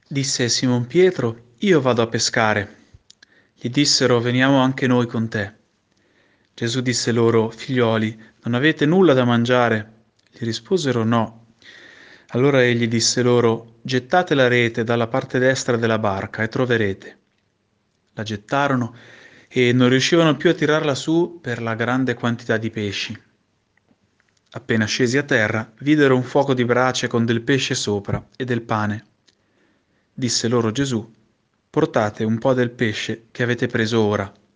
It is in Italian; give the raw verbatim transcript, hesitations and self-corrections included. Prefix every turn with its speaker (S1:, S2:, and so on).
S1: Disse Simon Pietro: Io vado a pescare. Gli dissero: Veniamo anche noi con te. Gesù disse loro: Figlioli, non avete nulla da mangiare? Gli risposero: No. Allora egli disse loro: Gettate la rete dalla parte destra della barca e troverete. La gettarono e non riuscivano più a tirarla su per la grande quantità di pesci. Appena scesi a terra, videro un fuoco di brace con del pesce sopra e del pane. Disse loro Gesù: Portate un po' del pesce che avete preso ora.